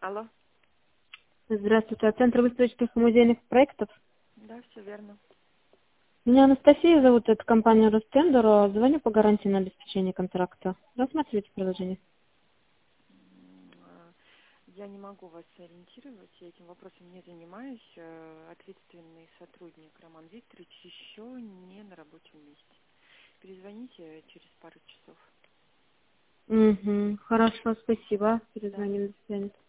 Алло. Здравствуйте, от Центра выставочных и музейных проектов. Да, все верно. Меня Анастасия зовут, это компания Ростендер. Звоню по гарантии на обеспечение контракта. Рассматривайте приложение. Я не могу вас ориентировать, я этим вопросом не занимаюсь. Ответственный сотрудник Роман Викторович еще не на рабочем месте. Перезвоните через пару часов. Угу, хорошо, спасибо. Да. Перезвоним, до свидания.